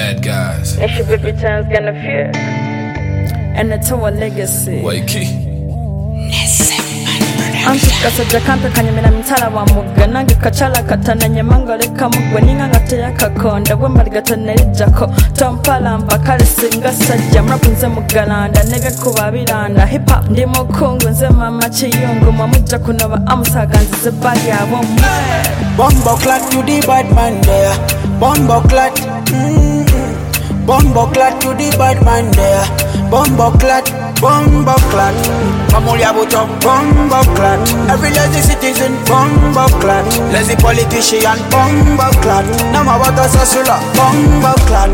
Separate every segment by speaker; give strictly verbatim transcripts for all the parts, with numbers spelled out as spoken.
Speaker 1: bad guys.
Speaker 2: And she baby time's gonna fear. And it's our legacy.
Speaker 1: Wakey.
Speaker 2: Antukasajja kampe kanyumira mitala wa mugga nange kachala katana nyemanga leka mugwe ninga ngateya kakonda bwe maligata nerijjako tompala mpakale singa sajja mrapu nze mugalanda nebyakuba biranda hip hop ndi mukungu nze mama kiyungu mwamujja kunoba amusaga nzize bali abo mwe
Speaker 3: Bombo clat to the bad man there. Bombo clat. Mm-hmm. Bombo clat to the bad man there. Bombo clat. Bombo clat. Pamulia buto. Bombo clat. Every lazy citizen. Bombo clat. Lazy politician. Bombo clat. Nama wata sasula. Bombo clat.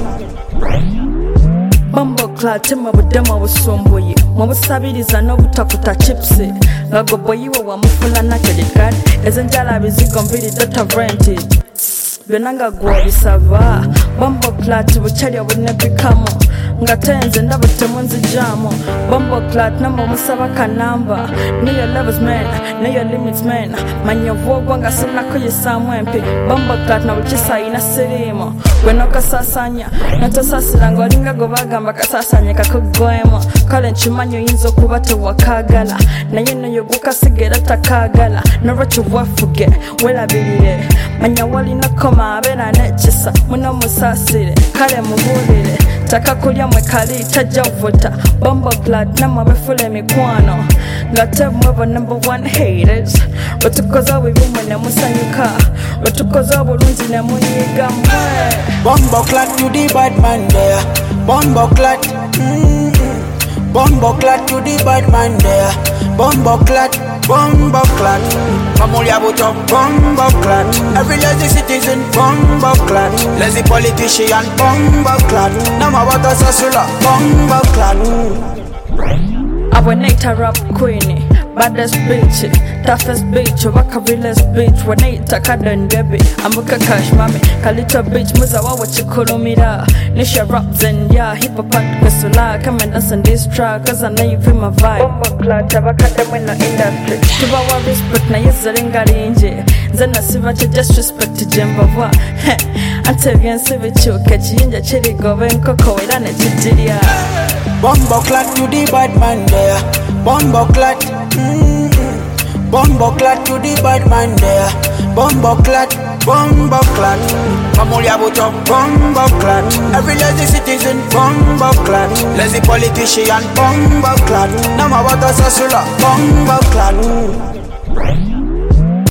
Speaker 2: Bombo clat tema budema busumbuye mubusabiriza no butakuta chips ngago boyiwe wa mufula na credit ezenjala bizigo mbiri data rent benanga gwo bisava Bombo clat buchali obune bikamo ngatenze ndabatemu nzijamo Bombo clat namo musaba kanamba niyo levels man niyo limits man manyavogwa ngasina ko yisamwempe Bombo clat na buchisa ina serimo gwenoka sasanya natasasira ngo linga go bagamba kasasanya kakugwemo kale nchimanyo yinzo kubato wakagala naye nayo gukasigera takagala norocho wafuge welabilire manya wali nakoma abera nechisa muno musasire kale mubulire takakulya mwe kali tajavota Bombo clat na mabefule mikwano ngatemwe bo number one haters rotukoza wibumwe ne musanyuka rotukoza bulunzi ne munyiga mwe
Speaker 3: Bombo clat to the bad man there. Bombo clat. Mm-hmm. Bombo clat to the bad man there. Bombo clat. Bombo clat. Pamulia buto. Bombo clat. Every lazy citizen. Bombo clat. Lazy politician. Bombo clat. Nama wata sasula. Bombo clat.
Speaker 2: Aboneta rap queen, baddest bitch, toughest bitch, waka realest bitch, waneta kaden baby, amuka cash mami, kalita bitch, muza wawa chikulumira, nisha rap zendia, hip hop at kusula, come and dance on this track, cause I know you feel my vibe. Bombo clat, tabaka demo in the industry, tuba wa respect na yezarenga rinje, zena siva cha just respect to jemba wa, heh, ante bien sivi chuke, chiyinja chiri gobe nkoko wirane chijiria.
Speaker 3: Bombo clat to the bad man there. Bombo clat. Mm-hmm. Bombo clat to the bad man there. Bombo clat. Bombo clat. Pamulia buto. Bombo clat. Every lazy citizen. Bombo clat. Lazy politician. Bombo clat. Nama wata sasula. Bombo clat.